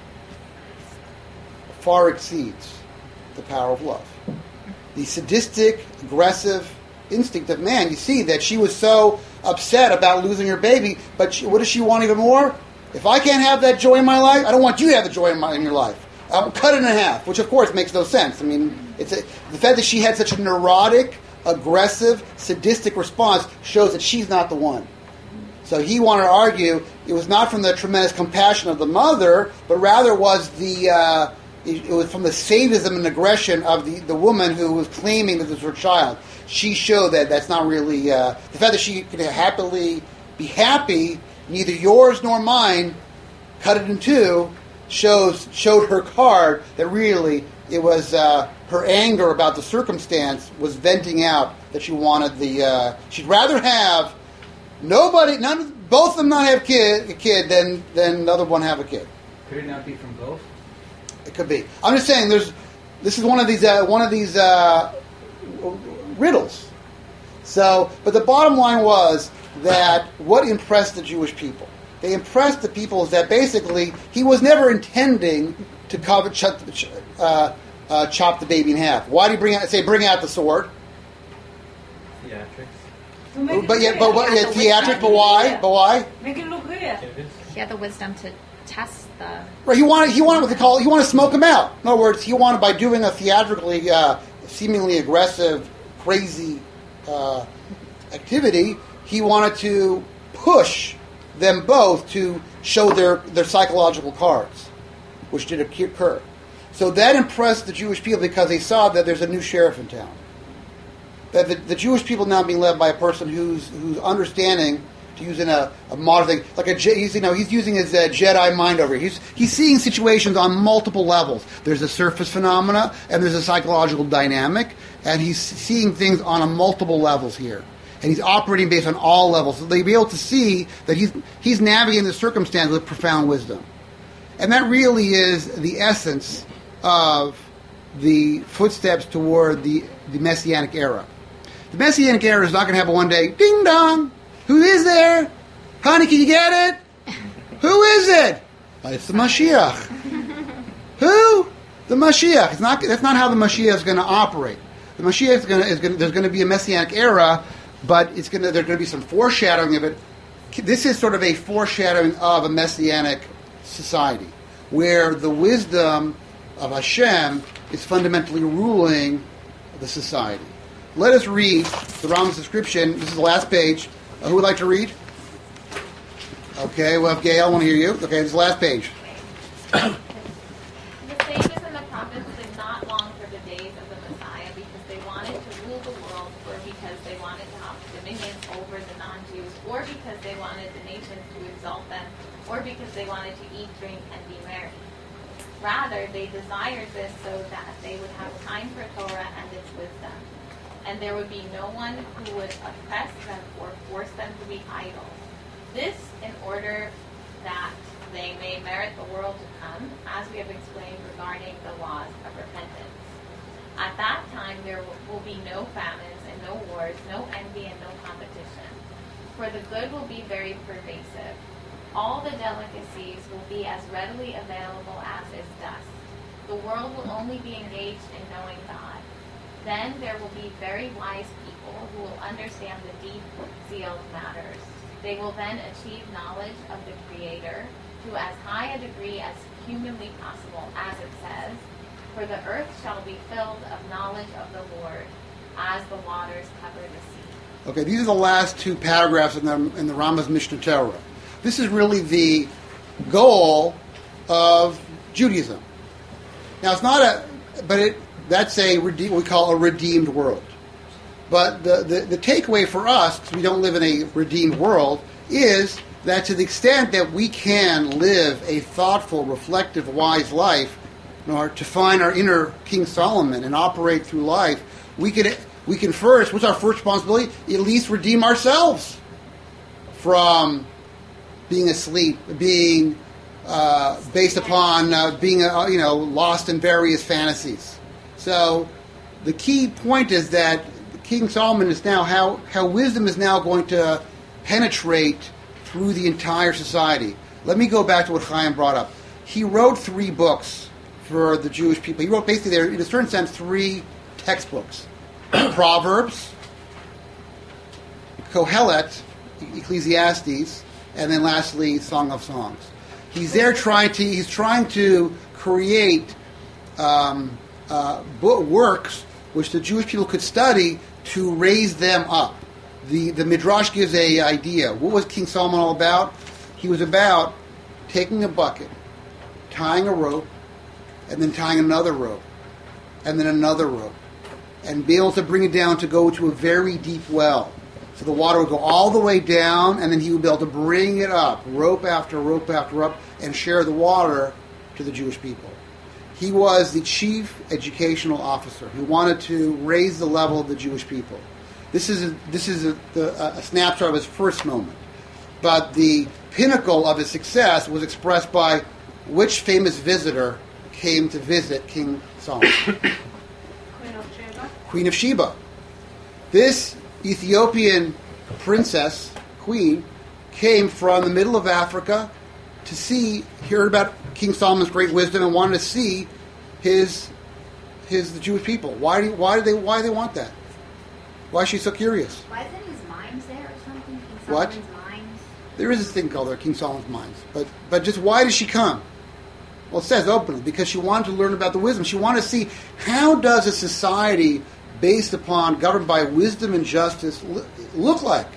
far exceeds the power of love. The sadistic, aggressive instinct of man. You see that she was so upset about losing her baby, but she, what does she want even more? If I can't have that joy in my life, I don't want you to have the joy in, my, in your life. I'll cut it in half, which of course makes no sense. I mean, it's a, the fact that she had such a neurotic, aggressive, sadistic response shows that she's not the one. So he wanted to argue it was not from the tremendous compassion of the mother, but rather was the uh, it, it was from the sadism and aggression of the, the woman who was claiming that this was her child. She showed that that's not really uh, the fact that she could happily be happy, neither yours nor mine, cut it in two, shows showed her card that really it was uh, her anger about the circumstance was venting out that she wanted the uh, she'd rather have nobody none both of them not have kid a kid than than the other one have a kid. Could it not be from both? It could be. I'm just saying there's this is one of these uh, one of these uh, riddles. So, but the bottom line was that what impressed the Jewish people? They impressed the people is that basically he was never intending to cover, chop, uh, uh, chop the baby in half. Why did he bring out, say bring out the sword? Theatrics. But yet, but, but yeah, theatric. But why? But why? Make it look real. He had the wisdom to test the. Right. He wanted. He wanted what they call. He wanted to smoke him out. In other words, he wanted by doing a theatrically, uh, seemingly aggressive, crazy uh, activity. He wanted to push them both to show their, their psychological cards, which did occur. So that impressed the Jewish people because they saw that there's a new sheriff in town. That the, the Jewish people now being led by a person who's who's understanding, to use in a, a modern thing, like a he's you know he's using his uh, Jedi mind over here. He's he's seeing situations on multiple levels. There's a surface phenomena and there's a psychological dynamic, and he's seeing things on a multiple levels here. And he's operating based on all levels. So they'll be able to see that he's he's navigating the circumstance with profound wisdom. And that really is the essence of the footsteps toward the, the Messianic era. The Messianic era is not going to have a one day, ding dong, who is there? Honey, can you get it? Who is it? Oh, it's the Mashiach. Who? The Mashiach. It's not, that's not how the Mashiach is going to operate. The Mashiach is going to, is going to, there's going to be a Messianic era, but it's going to, there's going to be some foreshadowing of it. This is sort of a foreshadowing of a Messianic society, where the wisdom of Hashem is fundamentally ruling the society. Let us read the Rambam's description. This is the last page. Uh, who would like to read? Okay, well, if Gail, I want to hear you. Okay, this is the last page. The sages and the prophets did not long for the days of the Messiah because they wanted to rule the world, or because they wanted to have dominion over the non-Jews, or because they wanted the nations to exalt them, or because they wanted to eat, drink, and be merry. Rather, they desired this so that they would have time for Torah and its wisdom, and there would be no one who would oppress them or force them to be idle. This in order that they may merit the world to come, as we have explained regarding the laws of repentance. At that time there will be no famines and no wars, no envy and no competition, for the good will be very pervasive. All the delicacies will be as readily available as is dust. The world will only be engaged in knowing God. Then there will be very wise people who will understand the deep sealed matters. They will then achieve knowledge of the Creator to as high a degree as humanly possible, as it says, for the earth shall be filled of knowledge of the Lord, as the waters cover the sea. Okay, these are the last two paragraphs in the, in the Rambam's Mishnah Torah. This is really the goal of Judaism. Now, it's not a, but it that's a what we call a redeemed world. But the, the, the takeaway for us, because we don't live in a redeemed world, is that to the extent that we can live a thoughtful, reflective, wise life, in order to find our inner King Solomon and operate through life, we can we can first, what's our first responsibility? At least redeem ourselves from being asleep, being uh, based upon uh, being uh, you know lost in various fantasies. So the key point is that King Solomon is now how how wisdom is now going to penetrate through the entire society. Let me go back to what Chaim brought up. He wrote three books for the Jewish people. He wrote basically there, in a certain sense, three textbooks: Proverbs, Kohelet, Ecclesiastes, and then lastly, Song of Songs. He's there trying to he's trying to create um, uh, book, works which the Jewish people could study to raise them up. The the Midrash gives a idea. What was King Solomon all about? He was about taking a bucket, tying a rope, and then tying another rope, and then another rope, and be able to bring it down to go to a very deep well. So the water would go all the way down, and then he would be able to bring it up, rope after rope after rope, and share the water to the Jewish people. He was the chief educational officer. He wanted to raise the level of the Jewish people. This is a, this is a, the, a snapshot of his first moment. But the pinnacle of his success was expressed by which famous visitor came to visit King Solomon? Queen of Sheba. Queen of Sheba. This Ethiopian princess, queen, came from the middle of Africa to see, heard about King Solomon's great wisdom, and wanted to see his his the Jewish people. Why do why do they why do they want that? Why is she so curious? Why isn't his mines there or something? King What? Solomon's mines? There is this thing called there, King Solomon's mines. But but just why does she come? Well, it says openly, because she wanted to learn about the wisdom. She wanted to see, how does a society based upon, governed by wisdom and justice look like?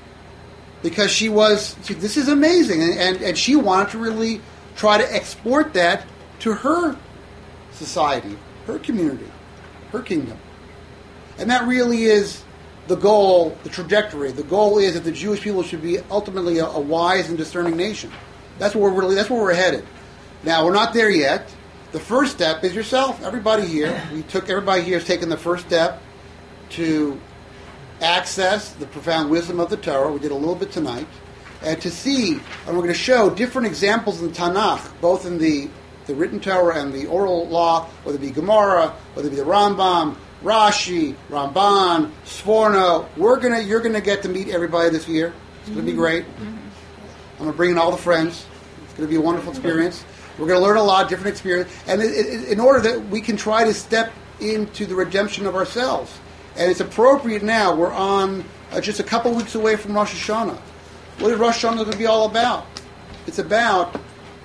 Because she was, she, this is amazing. And, and, and she wanted to really try to export that to her society, her community, her kingdom. And that really is the goal, the trajectory. The goal is that the Jewish people should be ultimately a, a wise and discerning nation. That's where we're really, that's where we're headed. Now, we're not there yet. The first step is yourself. Everybody here, we took, everybody here has taken the first step to access the profound wisdom of the Torah. We did a little bit tonight. And to see, and we're going to show different examples in the Tanakh, both in the, the written Torah and the oral law, whether it be Gemara, whether it be the Rambam, Rashi, Ramban, Sforno. We're gonna, you're going to get to meet everybody this year. It's going to be great. I'm going to bring in all the friends. It's going to be a wonderful experience. We're going to learn a lot, different experience, and it, it, in order that we can try to step into the redemption of ourselves. And it's appropriate now. We're on uh, just a couple weeks away from Rosh Hashanah. What is Rosh Hashanah going to be all about? It's about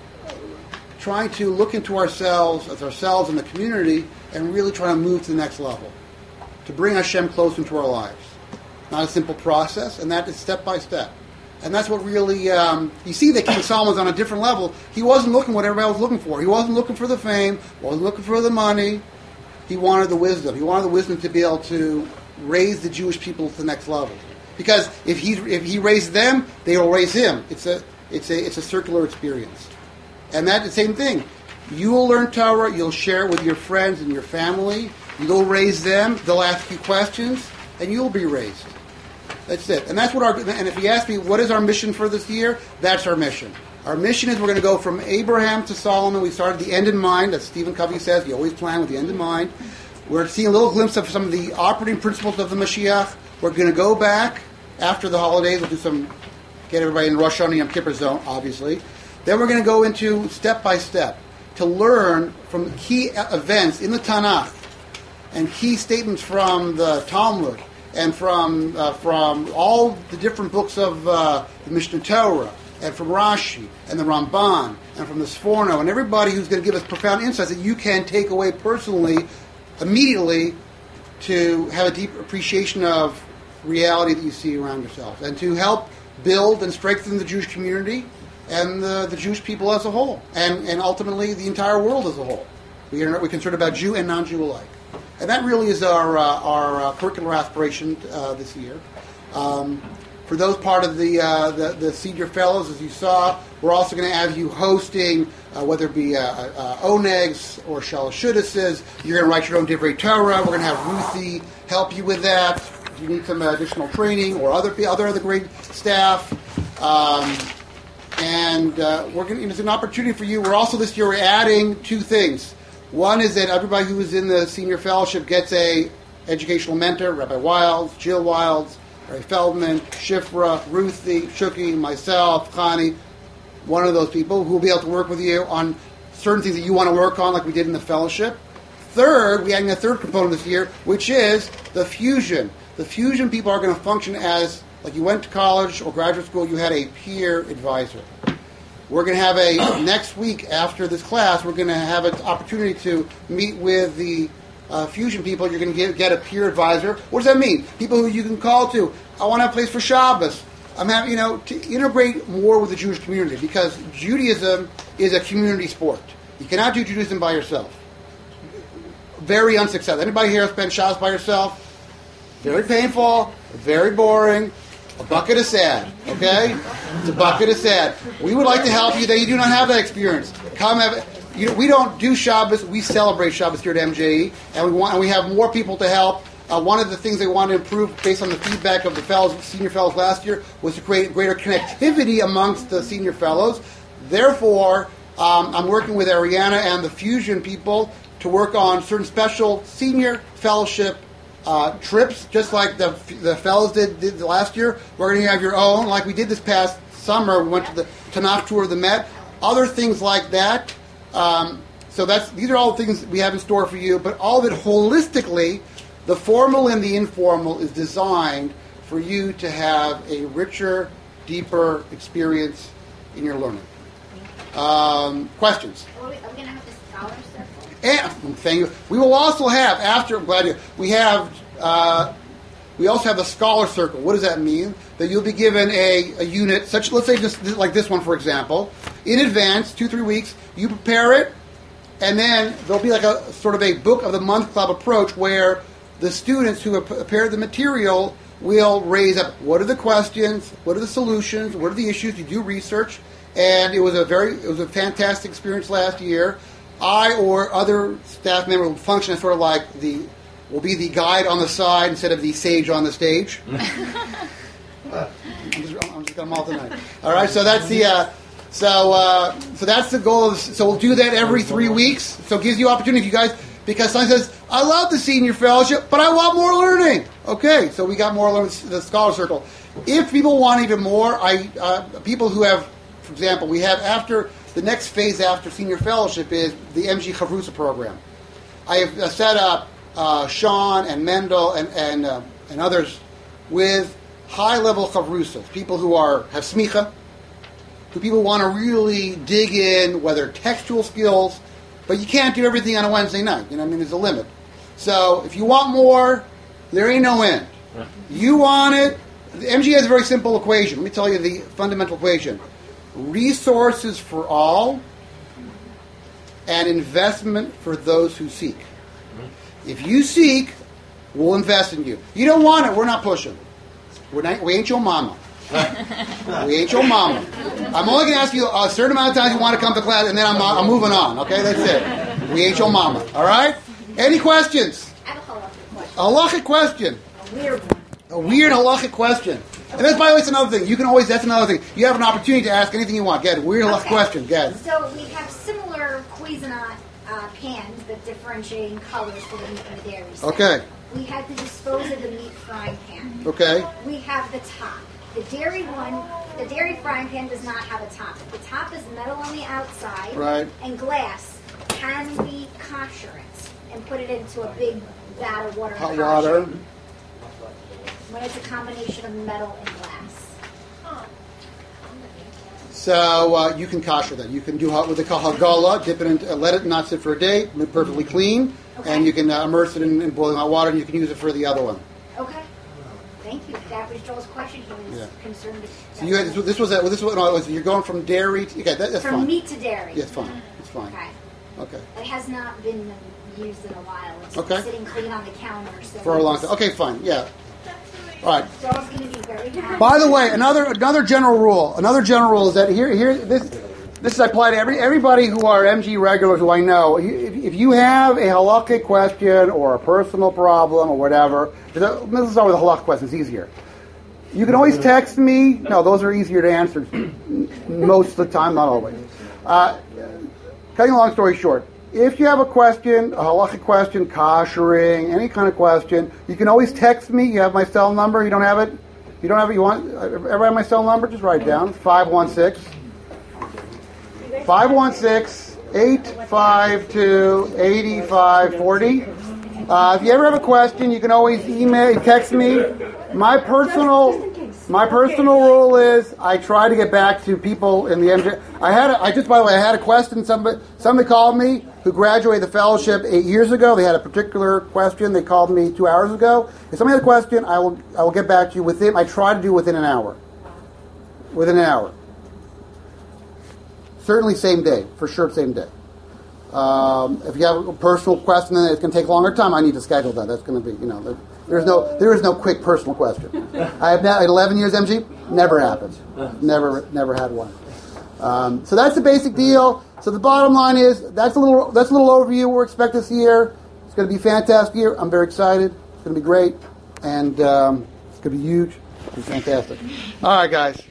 trying to look into ourselves, as ourselves and the community, and really trying to move to the next level, to bring Hashem close into our lives. Not a simple process, and that is step by step. And that's what really, um, you see that King Solomon's on a different level. He wasn't looking what everybody was looking for. He wasn't looking for the fame, wasn't looking for the money. He wanted the wisdom. He wanted the wisdom to be able to raise the Jewish people to the next level. Because if he if he raised them, they will raise him. It's a it's a it's a circular experience. And that's the same thing. You will learn Torah, you'll share it with your friends and your family, you'll raise them, they'll ask you questions, and you'll be raised. That's it. And that's what our and if you ask me what is our mission for this year, that's our mission. Our mission is we're going to go from Abraham to Solomon. We started the end in mind, as Stephen Covey says, you always plan with the end in mind. We're seeing a little glimpse of some of the operating principles of the Mashiach. We're going to go back after the holidays. We'll do some, get everybody in Rosh Hashanah Yom Kippur zone, obviously. Then we're going to go into step by step to learn from key events in the Tanakh and key statements from the Talmud and from uh, from all the different books of uh, the Mishnah Torah and from Rashi and the Ramban and from the Sforno and everybody who's going to give us profound insights that you can take away personally immediately to have a deep appreciation of reality that you see around yourselves and to help build and strengthen the Jewish community and the, the Jewish people as a whole and, and ultimately the entire world as a whole. We are we're concerned about Jew and non-Jew alike. And that really is our, uh, our uh, curricular aspiration uh, this year. Um, for those part of the, uh, the the senior fellows, as you saw, we're also going to have you hosting, uh, whether it be uh, uh, Onegs or Shalashudases. You're going to write your own Divrei Torah. We're going to have Ruthie help you with that. If you need some additional training or other other other great staff. Um, and uh, we're going. It's an opportunity for you. We're also this year we're adding two things. One is that everybody who is in the senior fellowship gets a educational mentor, Rabbi Wilds, Jill Wilds, Barry Feldman, Shifra, Ruthie, Shuki, myself, Chani, one of those people who will be able to work with you on certain things that you want to work on like we did in the fellowship. Third, we're adding a third component this year, which is the fusion. The fusion people are going to function as, like you went to college or graduate school, you had a peer advisor. We're going to have a, next week after this class, we're going to have an opportunity to meet with the uh, fusion people. You're going to get, get a peer advisor. What does that mean? People who you can call to. I want to have a place for Shabbos. I'm having, you know, to integrate more with the Jewish community because Judaism is a community sport. You cannot do Judaism by yourself. Very unsuccessful. Anybody here spend Shabbos by yourself? Very painful, very boring. A bucket of sad, okay? It's a bucket of sad. We would like to help you that you do not have that experience. Come have, you know, we don't do Shabbos. We celebrate Shabbos here at M J E, and we want, and we have more people to help. Uh, one of the things they want to improve, based on the feedback of the fellows, senior fellows last year, was to create greater connectivity amongst the senior fellows. Therefore, um, I'm working with Ariana and the Fusion people to work on certain special senior fellowship Uh, trips, just like the the fellows did, did last year. We're going to have your own, like we did this past summer. We went to the Tanakh tour of the Met. Other things like that. Um, so that's these are all the things we have in store for you. But all of it holistically, the formal and the informal is designed for you to have a richer, deeper experience in your learning. Um, questions? Are we, are we going to have the scholar circle? And thank you. We will also have after. I'm glad you. We have. Uh, we also have a scholar circle. What does that mean? That you'll be given a, a unit, such let's say just like this one, for example, in advance, two three weeks. You prepare it, and then there'll be like a sort of a book of the month club approach where the students who have prepared the material will raise up what are the questions, what are the solutions, what are the issues. You do research, and it was a very it was a fantastic experience last year. I or other staff members will function as sort of like the will be the guide on the side instead of the sage on the stage. I'm just, I'm just got them all tonight. All right, so that's the uh, so uh, so that's the goal. Of, so we'll do that every three weeks. So it gives you opportunity, if you guys, because someone says, "I love the senior fellowship, but I want more learning." Okay, so we got more learning. The Scholar Circle. If people want even more, I uh, people who have, for example, we have after the next phase after senior fellowship is the M G Chavrusa program. I have uh, set up uh, Sean and Mendel and and uh, and others with high-level chavrusas, people who are have smicha, who people want to really dig in, whether textual skills, but you can't do everything on a Wednesday night. You know, what I mean, there's a limit. So if you want more, there ain't no end. You want it. The M G has a very simple equation. Let me tell you the fundamental equation: resources for all, and investment for those who seek. If you seek, we'll invest in you. You don't want it, we're not pushing. We're not, we ain't your mama. We ain't your mama. I'm only going to ask you a certain amount of times you want to come to class, and then I'm, I'm moving on. Okay, that's it. We ain't your mama. All right? Any questions? I have a halachic question. A halachic question. A weird one. A weird halachic question. And that's, by the way, it's another thing. You can always, that's another thing. You have an opportunity to ask anything you want. Get weird halachic Okay. question. Get So we have similar Cuisinart uh, pans that differentiate in colors for the meat and the dairy. So Okay. We had to dispose of the meat frying pan. Okay. We have the top. The dairy one, the dairy frying pan does not have a top. The top is metal on the outside Right. and glass. Can we kosher it and put it into a big vat of water? and hot kosher water. it when it's a combination of metal and glass? So uh, you can kosher that. You can do what they call hagala, dip it in, uh, let it not sit for a day, make it perfectly clean, and you can uh, immerse it in, in boiling hot water, and you can use it for the other one. Okay. Thank you. That was Joel's question. He was Yeah. concerned. So you had, this was a, this was no, it was, you're going from dairy to okay, that, that's From fine. meat to dairy. Yeah, it's fine. It's fine. Okay. Okay. It has not been used in a while. It's Okay. sitting clean on the counter. So For a long time. Okay, fine. Yeah. All right. Joel's going to be very happy. By the way, another another general rule. Another general rule is that here here this this is applied to every everybody who are M G regulars who I know. If, if you have a halakhic question or a personal problem or whatever, let's start with a halakhic question. It's easier. You can always text me. No, those are easier to answer most of the time, not always. Uh, cutting a long story short, if you have a question, a halakhic question, koshering, any kind of question, you can always text me. You have my cell number. You don't have it? You don't have it? You want? Ever have my cell number? Just write it down. five one six, five one six, eight five two, eight five four zero. Uh, if you ever have a question, you can always email, text me. My personal, my personal rule is I try to get back to people in the M J. I had, a, I just by the way, I had a question. Somebody, somebody called me who graduated the fellowship eight years ago. They had a particular question. They called me two hours ago. If somebody had a question, I will, I will get back to you within. I try to do within an hour. Within an hour. Certainly, same day, for sure, same day. Um, if you have a personal question, then it's going to take a longer time. I need to schedule that. That's going to be, you know, there, there's no, there is no quick personal question. I have now eleven years M G. Never happened. Never, never had one. Um, so that's the basic deal. So the bottom line is that's a little, that's a little overview. We're expecting this year. It's going to be a fantastic year. I'm very excited. It's going to be great, and um, it's going to be huge. It's fantastic. All right, guys.